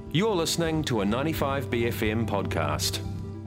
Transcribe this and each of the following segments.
You're listening to a 95BFM podcast.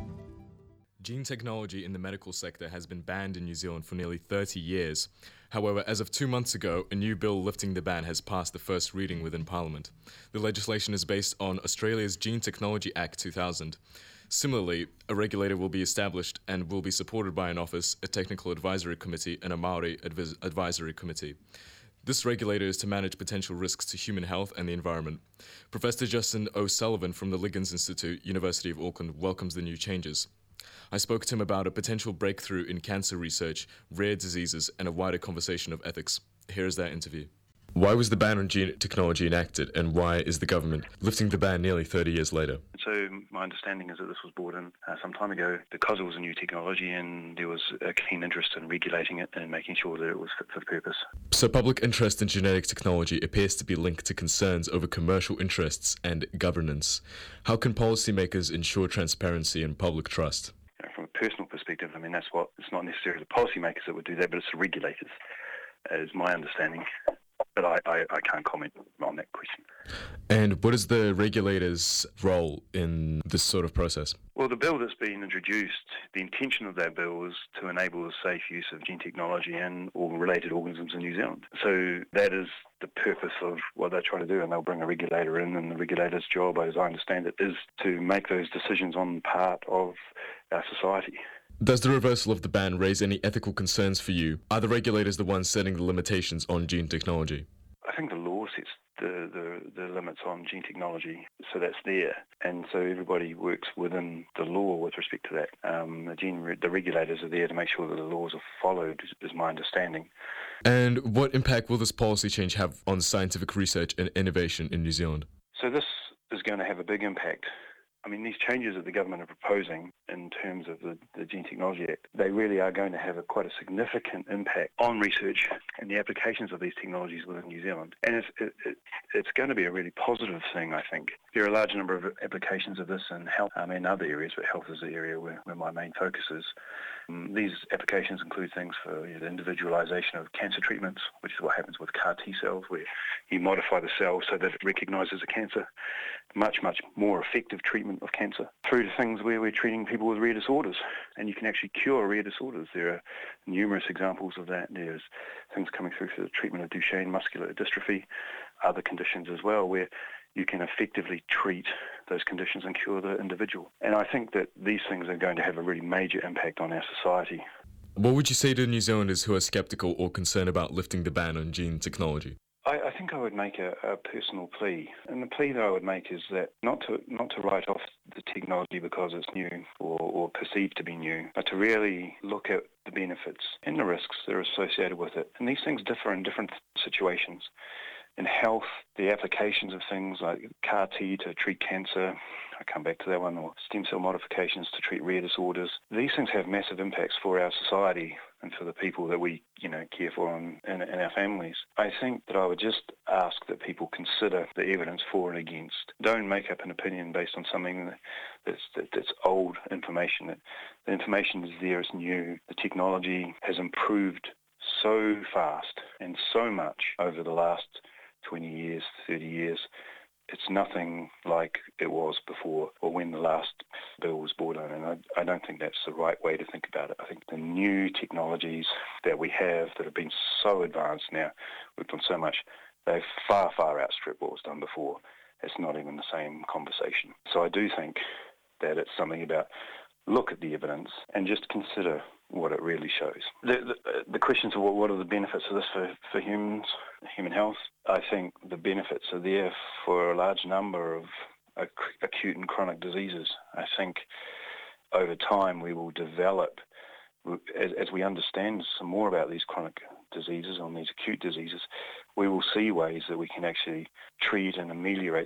Gene technology in the medical sector has been banned in New Zealand for nearly 30 years. However, as of 2 months ago, a new bill lifting the ban has passed the first reading within Parliament. The legislation is based on Australia's Gene Technology Act 2000. Similarly, a regulator will be established and will be supported by an office, a technical advisory committee, and a Māori advisory committee. This regulator is to manage potential risks to human health and the environment. Professor Justin O'Sullivan from the Liggins Institute, University of Auckland, welcomes the new changes. I spoke to him about a potential breakthrough in cancer research, rare diseases, and a wider conversation of ethics. Here is that interview. Why was the ban on gene technology enacted, and why is the government lifting the ban nearly 30 years later? So my understanding is that this was brought in some time ago because it was a new technology and there was a keen interest in regulating it and making sure that it was fit for purpose. So public interest in genetic technology appears to be linked to concerns over commercial interests and governance. How can policymakers ensure transparency and public trust? From a personal perspective, it's not necessarily the policymakers that would do that, but it's the regulators, is my understanding. But I can't comment on that question. And what is the regulator's role in this sort of process? Well, the bill that's been introduced, the intention of that bill is to enable the safe use of gene technology and all related organisms in New Zealand. So that is the purpose of what they're trying to do, and they'll bring a regulator in, and the regulator's job, as I understand it, is to make those decisions on part of our society. Does the reversal of the ban raise any ethical concerns for you? Are the regulators the ones setting the limitations on gene technology? I think the law sets the limits on gene technology, so that's there. And so everybody works within the law with respect to that. The regulators are there to make sure that the laws are followed, is my understanding. And what impact will this policy change have on scientific research and innovation in New Zealand? So this is going to have a big impact. These changes that the government are proposing in terms of the Gene Technology Act, they really are going to have quite a significant impact on research and the applications of these technologies within New Zealand. And it's going to be a really positive thing, I think. There are a large number of applications of this in health and other areas, but health is the area where my main focus is. These applications include things for the individualisation of cancer treatments, which is what happens with CAR T cells, where you modify the cell so that it recognises a cancer. Much, much more effective treatment of cancer, through to things where we're treating people with rare disorders, and you can actually cure rare disorders. There are numerous examples of that. There's things coming through for the treatment of Duchenne muscular dystrophy, other conditions as well, where you can effectively treat those conditions and cure the individual. And I think that these things are going to have a really major impact on our society. What would you say to New Zealanders who are sceptical or concerned about lifting the ban on gene technology? I think I would make a personal plea, and the plea that I would make is that not to write off the technology because it's new or perceived to be new, but to really look at the benefits and the risks that are associated with it. And these things differ in different situations. In health, the applications of things like CAR T to treat cancer, I come back to that one, or stem cell modifications to treat rare disorders. These things have massive impacts for our society and for the people that we, care for in our families. I think that I would just ask that people consider the evidence for and against. Don't make up an opinion based on something that's old information. The information is there, it's new. The technology has improved so fast and so much over the last 20 years, 30 years. It's nothing like it was before or when the last bill was brought in, and I don't think that's the right way to think about it. I think the new technologies that we have that have been so advanced now, we've done so much, they've far, far outstripped what was done before. It's not even the same conversation. So I do think that it's something about look at the evidence and just consider what it really shows. The questions of what are the benefits of this for humans, human health, I think the benefits are there for a large number of acute and chronic diseases. I think over time we will develop, as we understand some more about these chronic diseases and these acute diseases, we will see ways that we can actually treat and ameliorate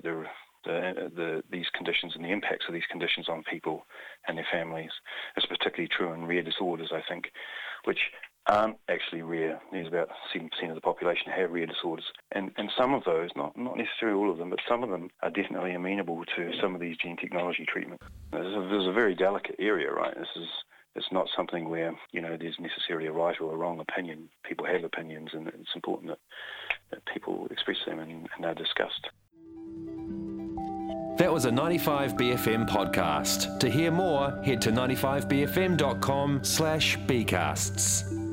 these conditions and the impacts of these conditions on people and their families. It's particularly true in rare disorders, I think, which aren't actually rare. There's about 7% of the population have rare disorders. And some of those, not necessarily all of them, but some of them are definitely amenable to some of these gene technology treatments. There's a very delicate area, right? It's not something where, there's necessarily a right or a wrong opinion. People have opinions, and it's important that people express them and they're discussed. That was a 95BFM podcast. To hear more, head to 95bfm.com/bcasts.